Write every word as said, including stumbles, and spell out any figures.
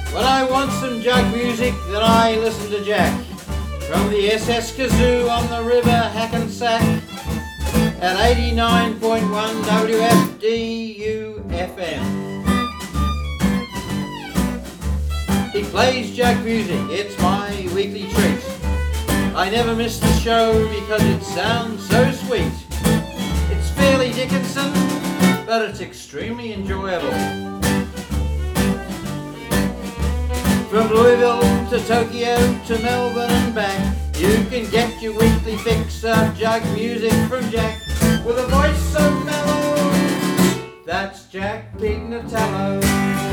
When I want some jug music, then I listen to Jack. From the S S Kazoo on the river Hackensack at eighty-nine point one W F D U F M. He plays jug music, it's my weekly treat. I never miss the show because it sounds so sweet. It's fairly Dickinson, but it's extremely enjoyable. From Louisville to Tokyo to Melbourne and back, you can get your weekly fix of jug music from Jack, with a voice so mellow. That's Jack Pignatello.